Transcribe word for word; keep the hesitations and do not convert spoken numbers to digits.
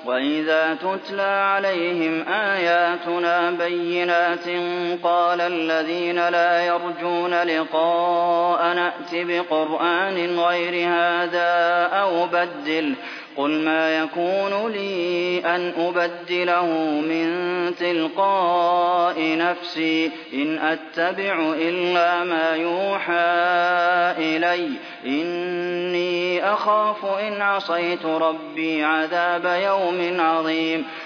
وَإِذَا تُتْلَىٰ عَلَيْهِمْ آيَاتُنَا بَيِّنَاتٍ قَالَ الَّذِينَ لَا يَرْجُونَ لِقَاءَنَا ائْتِ بِقُرْآنٍ غَيْرِ هَٰذَا أَوْ بَدِّلْهُ ۚ قُلْ مَا يَكُونُ لِي أَنْ أُبَدِّلَهُ مِن تِلْقَاءِ نَفْسِي ۖ إِنْ أَتَّبِعُ إِلَّا مَا يُوحَىٰ إِلَيَّ ۖ إِنِّي أَخَافُ إِنْ عَصَيْتُ رَبِّي عَذَابَ يَوْمٍ عَظِيمٍ